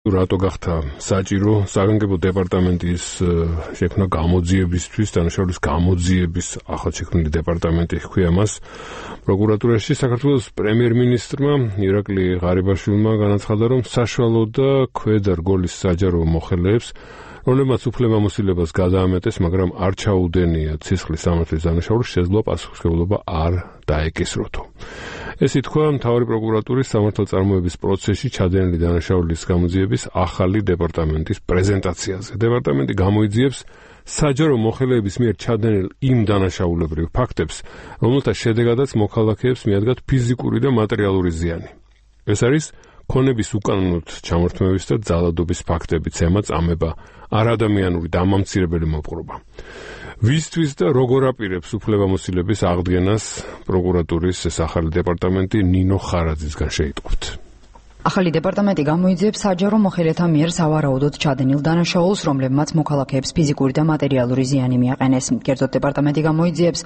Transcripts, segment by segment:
რატო გახდა საჭირო საგანგებო დეპარტამენტის შექმნა გამოძიებისთვის, დანაშაულის გამოძიების ახალშექმნილი დეპარტამენტი ჰქვია მას. პროკურატურაში საქართველოს პრემიერ-მინისტრმა ირაკლი ღარიბაშვილმა განაცხადა, რომ საშუალო და ქვედა რგოლის საჯარო მოხელეებს, რომლებმაც უფლებამოსილებას გადაამეტეს, მაგრამ არ ჩაუდენია ცისხლის სამართლის დანაშაულს, შესაძლოა პასუხისმგებლობა არ დაეკისროთო. ეს ითქვა მთავარი პროკურატურის სამართალწარმოების პროცესში ჩადენილი დანაშაულის გამოძიების ახალი დეპარტამენტის პრეზენტაციაზე. დეპარტამენტი გამოიძიებს საჯარო მოხელეების მიერ ჩადენილ იმ დანაშაულებრივ ფაქტებს, რომელთა შედეგადაც მოქალაქეებს მიადგათ ფიზიკური და მატერიალური ზიანი. ეს არის ქონების უკანონოდ ჩამორთმევის და ძალადობის ფაქტები, ცემა, წამება, არადამიანური დამამცირებელი მოპყრობა. ვისთვის და როგორ აპირებს უფლებამოსილების აღდგენას პროკურატურის ეს ახალი დეპარტამენტი ნინო ხარაძისგან შეიტყობთ. ახალი დეპარტამენტი გამოიძიებს საჯარო მოხელეთა მიერ სავარაუდოდ ჩადენილ დანაშაულს, რომლებმაც მოქალაქეებს ფიზიკური და მატერიალური ზიანი მიაყენეს. კერძოდ დეპარტამენტი გამოიძიებს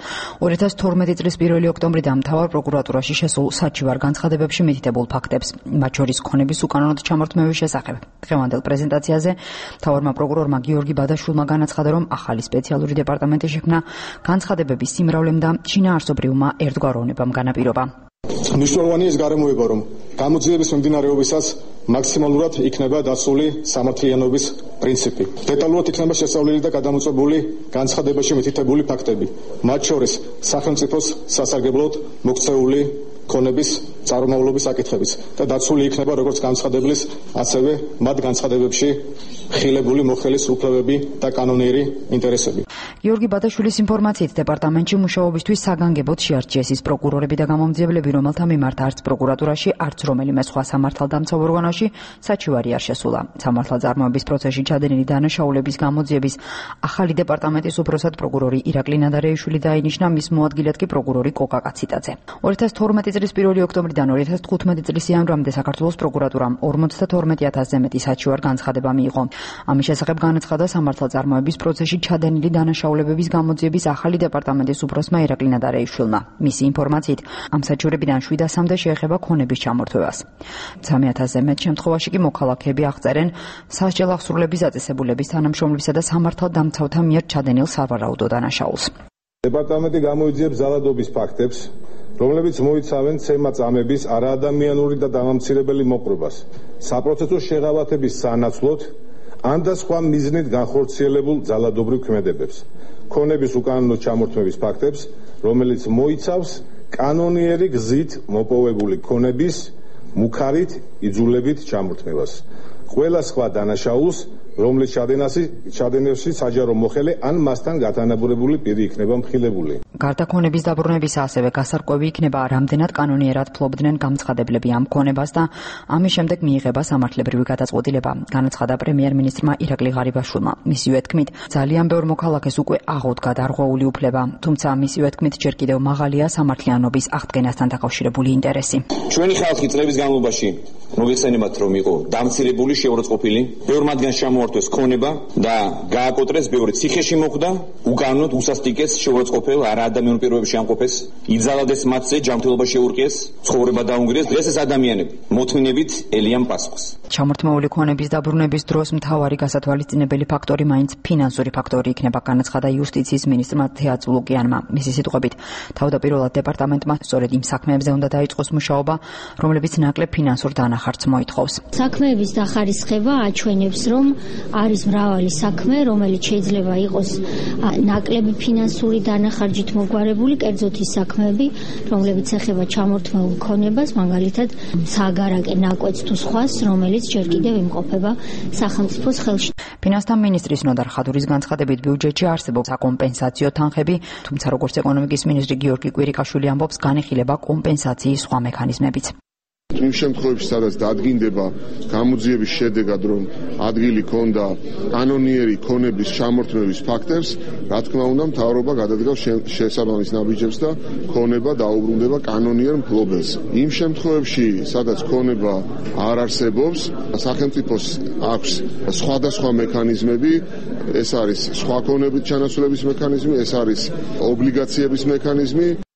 2012 წლის 1 ოქტომბრიდან მთავარ პროკურატურაში შესულ საჩივარ განცხადებებში მითითებულ ფაქტებს, მათ შორის ქონების უკანონოდ ჩამორთმევის შესახებ. დღევანდელ პრეზენტაციაზე მთავარმა პროკურორმა გიორგი ბადაშვილმა განაცხადა, რომ ახალი სპეციალური დეპარტამენტი შექმნა განცხადებების სიმრავლემ და შინაარსობრივმა ერთგვაროვნებამ განაპირობა. მნიშვნელოვანია ეს გარემოება, რომ გამოძიების მიმდინარეობისას მაქსიმალურად იქნება დაცული სამართლიანობის პრინციპი. დეტალურად იქნება შესწავლილი და გადამოწმებული განცხადებაში მითითებული ფაქტები, მათ შორის სახელმწიფოს სასარგებლოდ მოქცეული ქონების წარმომავლობის საკითხებიც და დაცული იქნება როგორც განცხადებლის, ასევე მათ განცხადებებში ხილებული მოხელის უფლებები და კანონიერი ინტერესები. გიორგი ბადაშვილის ინფორმაციით დეპარტამენტში მუშაობისთვის საგანგებოდ შეარჩიეს ის პროკურორები და გამომძიებლები, რომელთა მიმართ არც პროკურატურაში, არც რომელიმე სხვა სამართალდამცავ ორგანოში საჩივარი არ შესულა. სამართალწარმოების პროცესში ჩადენილი დანაშაულების გამოძიების ახალი დეპარტამენტის უფროსად პროკურორი ირაკლი ნადარეიშვილი დაინიშნა, მის მოადგილედ კი პროკურორი კოკა კაციტაძე. 2012 წლის 1 ოქტომბრიდან 2015 წლის იანვრამდე საქართველოს პროკურატურამ 52,000-ზე მეტი საჩივარ განცხადება მიიღო. ამის შესახებ განაცხადა სამართალწარმოების პროცესში ჩადენილი დანაშაულებების გამოძიების ახალი დეპარტამენტის უფროსმა ირაკლი ნადარეიშვილმა. მისი ინფორმაციით, ამ საჩივრებიდან 700-მდე შეეხება ქონების ჩამორთმევას. 3,000-ზე მეტ შემთხვევაში კი მოქალაქეები აღწერენ სასჯელ აღსრულების დაწესებულების თანამშრომლისა და სამართალდამცავთა მიერ ჩადენილ სავარაუდო დანაშაულს. დეპარტამენტი გამოიძიებს ძალადობის ფაქტებს, რომლებიც მოიცავენ ცემა წამების, არაადამიანური და დამამცირებელი მოპყრობას, საპროცესო შეღავათების სანაცვლოდ ან და სხვა მიზნით განხორციელებულ ძალადობრივ ქმედებებს, ქონების უკანონოდ ჩამორთმევის ფაქტებს, რომელიც მოიცავს კანონიერი გზით მოპოვებული ქონების მუქარით იძულებით ჩამორთმევას, ყველა სხვა დანაშაულს, რომლის ჩადენებში საჯარო მოხელე ან მასთან გათანაბრებული პირი იქნება მხილებული. გარდა ქონების დაბრუნებისა, ასევე გასარკვევი იქნება, რამდენად კანონიერად ფლობდნენ გამცხადებლები ამ ქონებას და ამის შემდეგ მიიღება სამართლებრივი გადაწყვეტილება, განაცხადა პრემიერ-მინისტრმა ირაკლი ღარიბაშვილმა. მისივე თქმით, ძალიან ბევრ მოქალაქეს უკვე აღუდგა დარღვეული უფლება, თუმცა მისივე თქმით, ჯერ კიდევ მაღალია სამართლიანობის აღდგენასთან დაკავშირებული ინტერესი. ჩვენი ხალხი წლების განმავლობაში მოგეხსენებათ, რომ იყო დამცირებული, შეურაცხყოფილი, ბევრ მათგანს ჩამოართვეს ქონება და გააკოტრეს, ბევრი ციხეში მოხვდა, უკანონოდ უსასტიკეს, შეურაცხყოფელ, არაადამიანურ პირობებში ამყოფეს, იძალადეს მათზე, ჯანმრთელობა შეურყიეს, ცხოვრება დაუნგრიეს. დღეს ეს ადამიანები მოთმინებით ელიან პასუხს. ჩამორთმეული ქონების დაბრუნების დროს მთავარი გასათვალისწინებელი ფაქტორი მაინც ფინანსური ფაქტორი იქნება, განაცხადა იუსტიციის მინისტრმა თეატ ლუკიანმა. მისი სიტყვებით, თავდაპირველად დეპარტამენტმა სწორედ იმ საქმეებზე უნდა დაიწყოს მუშაობა, რომლებიც ნაკლებ ფინანსურ დანახარts მოითხოვს. საქმეების დახარისხება აჩვენებს, რომ არის მრავალი საქმე, რომელიც შეიძლება იყოს ნაკლები ფინანსური დანახარჯით მოგვარებული, კერძოდ ის საქმეები, რომლებიც ეხება ჩამორთმეულ ქონებას, მაგალითად სააგარაკე ნაკვეთს თუ სხვას, რომელიც ჯერ კიდევ იმყოფება სახელმწიფოს ხელში. ფინანსთა მინისტრის ნოდარ ხადურის განცხადებით, ბიუჯეტში არსებობს საკომპენსაციო თანხები, თუმცა როგორც ეკონომიკის მინისტრი გიორგი კვირიკაშვილი ამბობს, განიხილება კომპენსაციის სხვა მექანიზმებიც. იმ შემთხვევებში, სადაც დადგინდება გამოძიების შედეგად, რომ ადგილი ქონდა კანონიერი ქონების ჩამორთმევის ფაქტებს, რა თქმა უნდა, მთავრობა გადადგავს შესაბამის ნაბიჯებს და ქონება დაუბრუნდება კანონიერ მფლობელს. იმ შემთხვევებში, სადაც ქონება არ არსებობს, სახელმწიფოს აქვს სხვადასხვა მექანიზმები, ეს არის სხვა ქონებით ჩანაცვლების მექანიზმი, ეს არის ობლიგაციების მექანიზმი.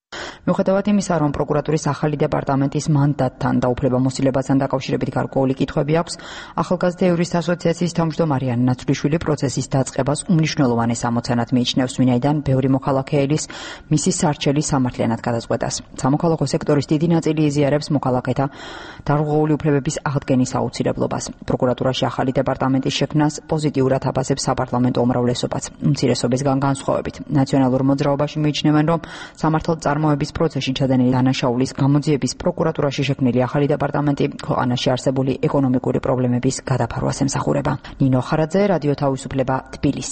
მიუხედავად იმისა, რომ პროკურატურის ახალი დეპარტამენტის მანდატთან და უფლებამოსილებასთან დაკავშირებით გარკვეული კითხვები აქვს, ახალგაზრდა იურისტთა ასოციაციის თავმჯდომარე ანნა ნაცვლიშვილი პროცესის დაწყებას უმნიშვნელოვანეს ამოცანად მიიჩნევს, ვინაიდან ბევრი მოქალაქე ელის მისი სარჩელი სამართლიანად გადაწყვეტას. სამოქალაქო სექტორის დიდი ნაწილი იზიარებს მოქალაქეთა დარღვეული უფლებების აღდგენის აუცილებლობას. პროკურატურაში ახალი დეპარტამენტის შექმნას პოზიტიურად აფასებს საპარლამენტო უმრავლესობაც. უმცირესობისგან განსხვავებით, ნაციონალურ მოძრაობაში მიიჩნევენ, რომ სამართალწარმოების პროცესში ჩადენილი დანაშაულის გამოძიების პროკურატურაში შექმნილი ახალი დეპარტამენტი ქვეყანაში არსებული ეკონომიკური პრობლემების გადაფარვას ემსახურება. ნინო ხარაძე, რადიო თავისუფლება, თბილისი.